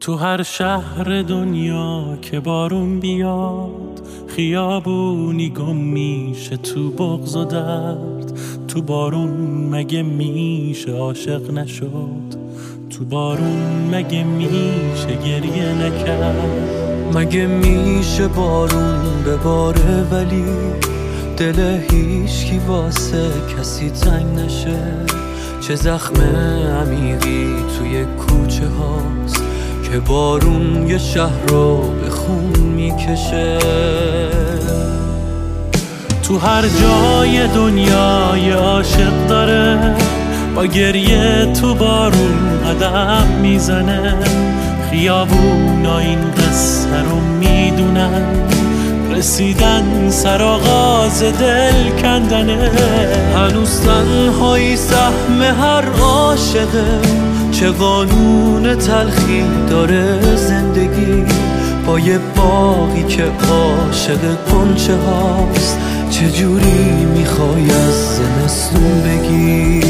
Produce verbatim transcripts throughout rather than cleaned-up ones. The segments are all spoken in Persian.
تو هر شهر دنیا که بارون بیاد، خیابونی گم میشه تو بغض و درد. تو بارون مگه میشه عاشق نشد؟ تو بارون مگه میشه گریه نکرد؟ مگه میشه بارون بباره ولی دل هیچکی واسه کسی تنگ نشه؟ چه زخم عمیقی توی کوچه هاست که بارون یه شهر رو به خون میکشه. تو هر جای دنیا یه عاشق داره، با گریه تو بارون قدم میزنه. خیابونا این قصه رو میدونن، رسیدن سر آغاز دل کندنه. هنوز تنهایی سهم هر عاشقه، چه قانون تلخی داره زندگی. با یه باغی که عاشق غنچه هاست، چجوری میخوای از زمستون بگی؟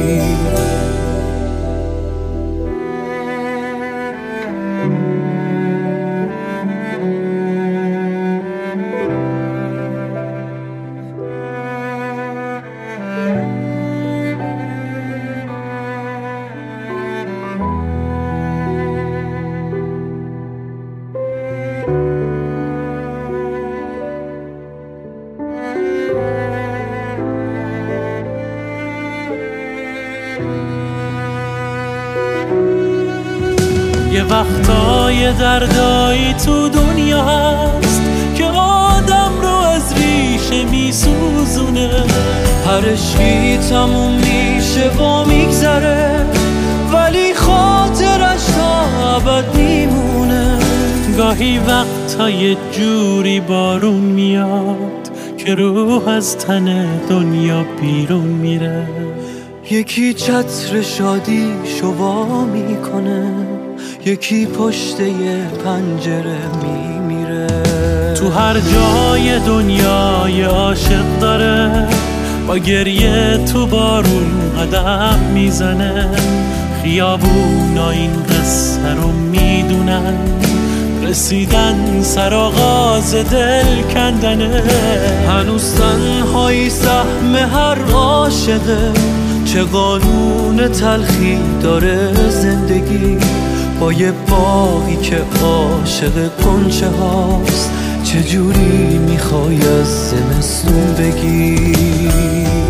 یه وقتای دردایی تو دنیا هست که آدم رو از ریشه میسوزونه. هر عشقی تموم میشه و میگذره، ولی خاطرش تا ابد میمونه. گاهی وقتا یه جوری بارون میاد که روح از تن دنیا بیرون میره. یکی چتر شادی شوا میکنه، یکی پشت یه پنجره میمیره. تو هر جای دنیا یه عاشق داره، با گریه تو بارون قدم میزنه. خیابونا این قصه رو میدونن، رسیدن سر آغاز دل کندنه. هنوز تنهایی سهم هر عاشقه، چه قانون تلخی داره زندگی. با یه باغی که عاشق غنچه هاست، چجوری میخوای از زمستون بگی؟